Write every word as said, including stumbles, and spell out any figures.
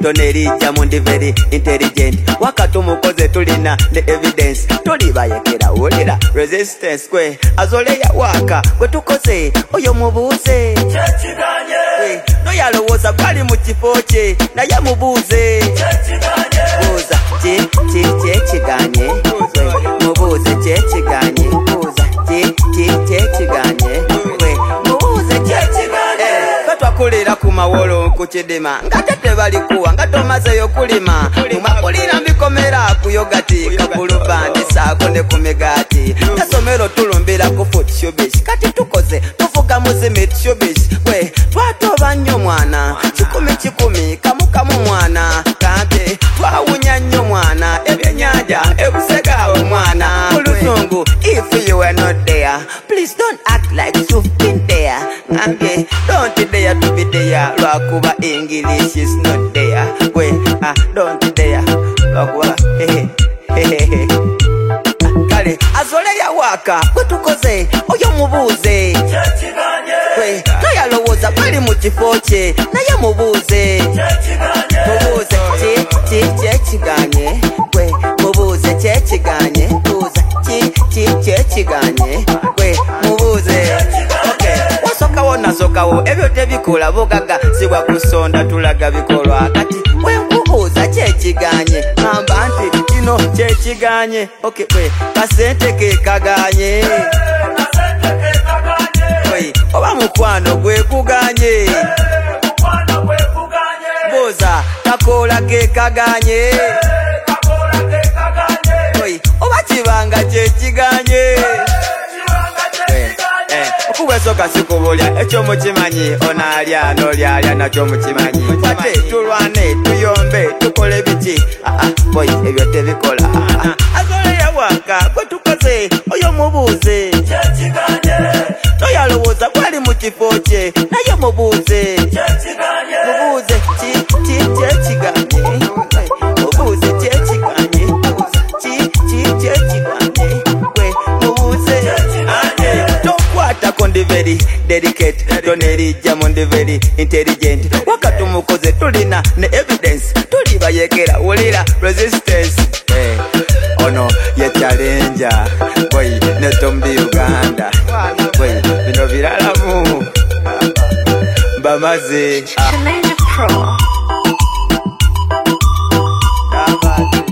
tonerija mundi very intelligent wakatumukoze tulina ne evidence tuli bayekera wolera resistance kwe azole ya waka kwe tukoze oyo mubuze chechiganye no yalowoza kwali mu kifoche na ya mubuze chechiganye buza chi chi chechiganye mubuze chechiganye buza chi chi chechiganye kwe mubuze chechiganye katwakulira ku mawolo ku kidima ngatete bali kuwa ngatomaze yo kulima mumakulira mbikomera ku yogati kabulubandi sako ne ku megati kasomero tulumbira ku foot showbiz kati tukoze tuvuga muzimit showbiz we twatoba nnyo mwana kikumi kikumi kamu kamu mwana kante twawunya nnyo mwana ebyenyanja ebusega mwana muluzungu if you were not there please don't act like you've been there ambe don't dare to be there lwakuba English is not there we ah don't dare lwakuba hehe hehe kale azole ya waka kutukoze oyo mubuze chechiganye we tayalowoza bali mu kifoche naye mubuze chechiganye mubuze chi chi chechiganye we mubuze chechiganye buza chi chi chechiganye we mubuze okay wasoka wona soka wo ebyo tebikola bugaga sibwa kusonda tulaga bikolwa kati we mubuza chechiganye namba anti kino chechiganye okay we kasente ke kaganye kasente ke kaganye we oba mukwano gwe kuganye mukwano gwe kuganye boza takola ke kaganye takola ke kaganye we oba kibanga chechiganye okuwesoka sikubulya ekyo mukimanyi onaalya n'olyalya nakyo mukimanyi ate tulwane tuyombe tukole biki boy ebyo tebikola azole yawaka kwe tukoze oyo mubuze chechiganye toyalowooza kwali mu kifo kye naye mubuze chechiganye mubuze ki ki chechiganye mubuze chechiganye ki ki chechiganye kwe mubuze tokwata kondi very dedicate tonerija mundi very intelligent wakatumukoze tulina ne evidence tuli bayekera wolera resistance hey. Ono ye challenger boy ne tombi Uganda boy bino biralamu bamaze Challenger Pro.